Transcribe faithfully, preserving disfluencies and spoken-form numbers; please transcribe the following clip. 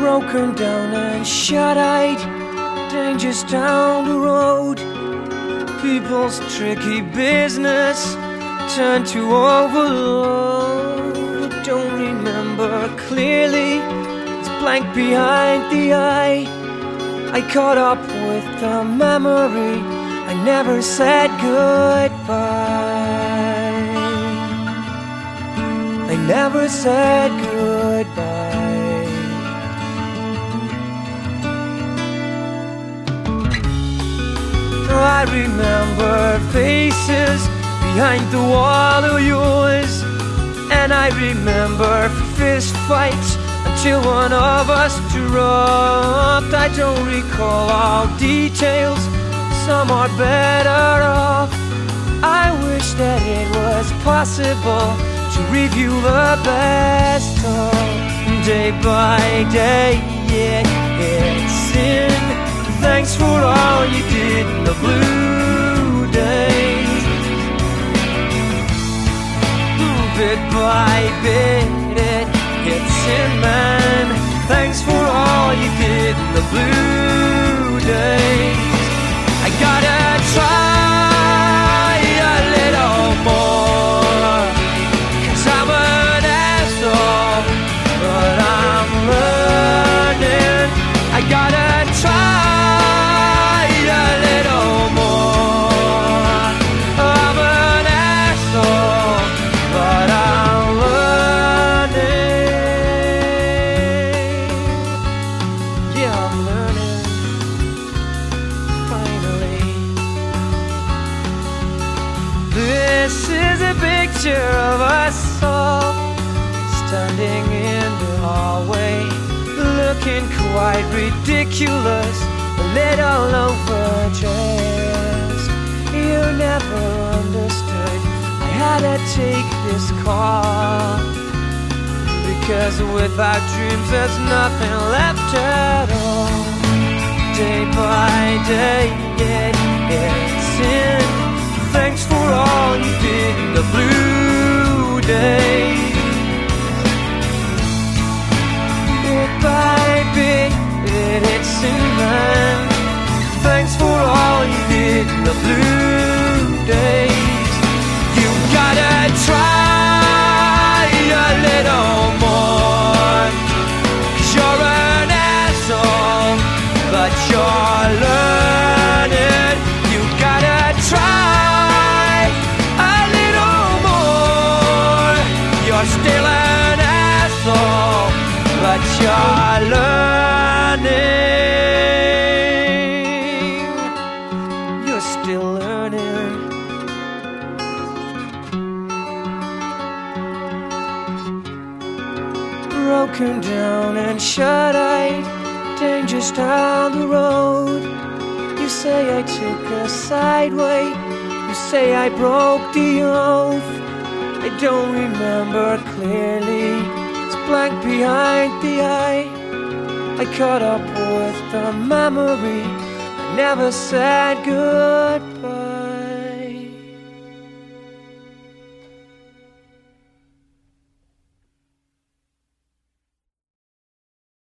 broken down and shut-eyed, dangers down the road. People's tricky business turned to overload. Don't remember clearly, it's blank behind the eye. I caught up with the memory, I never said goodbye. I never said goodbye. I remember faces behind the wall of yours, and I remember fist fights until one of us dropped. I don't recall all details, some are better off. I wish that it was possible to review the best of day by day. Yeah, it's in. Thanks for all you did in the blue days. Bit by bit it hits in, man. Thanks for all you did in the blue days. I gotta try a little more, 'cause I'm an asshole, but I'm learning. I gotta try a little more. I'm an asshole, but I'm learning. Yeah, I'm learning, finally. This is a picture of us all standing in the hallway, looking quite ridiculous, a little overdressed. You never understood I had to take this call, because without dreams there's nothing left at all. Day by day it gets in. Thanks for all you did in the blue days. Bit by bit it hits in, man. Thanks for all you did in the blue days. You gotta try a little more, 'cause you're an asshole, but you're learning. You gotta try a little more. You're still an asshole, but you're learning. You're still learning. Broken down and shut-eyed, dangers down the road. You say I took a sideway, you say I broke the oath. I don't remember clearly, it's blank behind the eye. I caught up with the memory, I never said goodbye.